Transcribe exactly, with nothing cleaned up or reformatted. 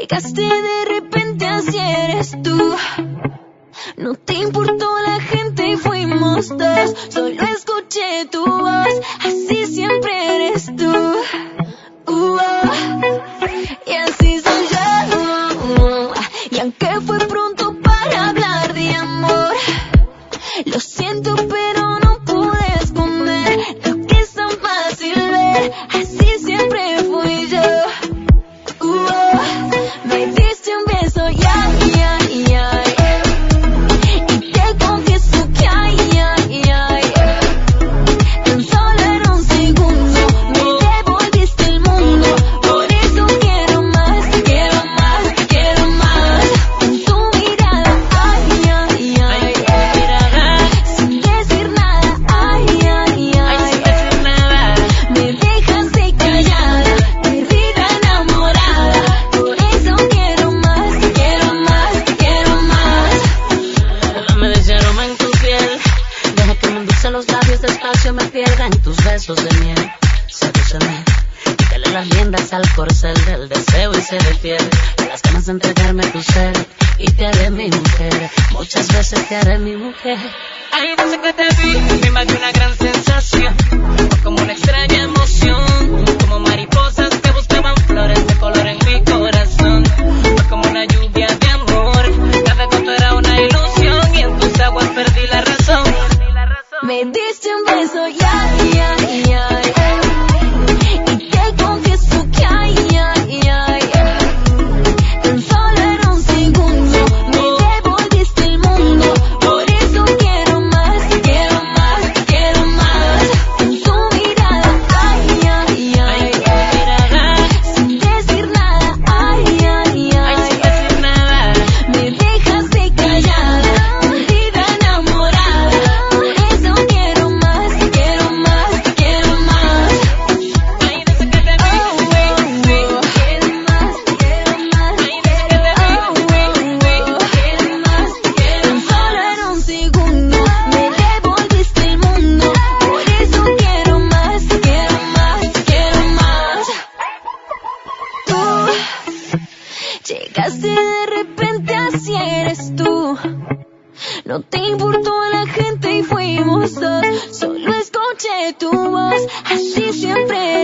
Llegaste de repente, así eres tú. No te importó la gente y fuimos dos. Solo escuché tu voz, así siempre eres tú. Uh, oh. Y así soy yo. Y aunque fue pronto para hablar de amor, lo siento pero no pude esconder lo que es tan fácil ver. Así siempre fui yo. Uh, oh. Me diste un beso, ya, ya, ya. Y te confieso que ay, ay, ay. Tan solo era un segundo, me devolviste el mundo. Por eso quiero más, quiero más, quiero más. En tu mirada, ay, ay, ay. Sin decir nada, ay, ay, ay. Me dejaste callada, perdida, enamorada. Por eso quiero más, quiero más, quiero más. Dame de ese aroma en tu piel. Deja que me endulce los labios despacio, me pierda en tus besos de miel. Sedúceme, quítale las riendas al corcel del deseo y se defiende a las ganas de entregarme tu ser. Y te haré mi mujer, muchas veces te haré mi mujer. Ay, desde que te vi, me invadió una gran sensación, como una extraña emoción, como mariposas que buscaban flores de color en mi corazón. Fue como una lluvia de amor, cada gota era una ilusión y en tus aguas perdí la razón. Me diste un beso, ya, ya, ya. Y te confieso que ay, ay, ay. Tan solo era un segundo, me devolviste el mundo. Por eso quiero más, quiero más, quiero más. En tu mirada, ay, ay, ay. Sin decir nada, ay, ay, ay. Me dejaste callada, perdida, enamorada. Por eso quiero más, quiero más, quiero más. Ay, desde que te vi, Oh, oh, oh. Quiero más, quiero más. ay, desde que te vi, Oh, oh, oh. Quiero más, tan solo era un segundo, me devolviste el mundo. Por eso quiero más, quiero más, quiero más. Tú llegaste de repente, así eres tú. No te importó la gente y fuimos dos. Solo escuché tu voz, así siempre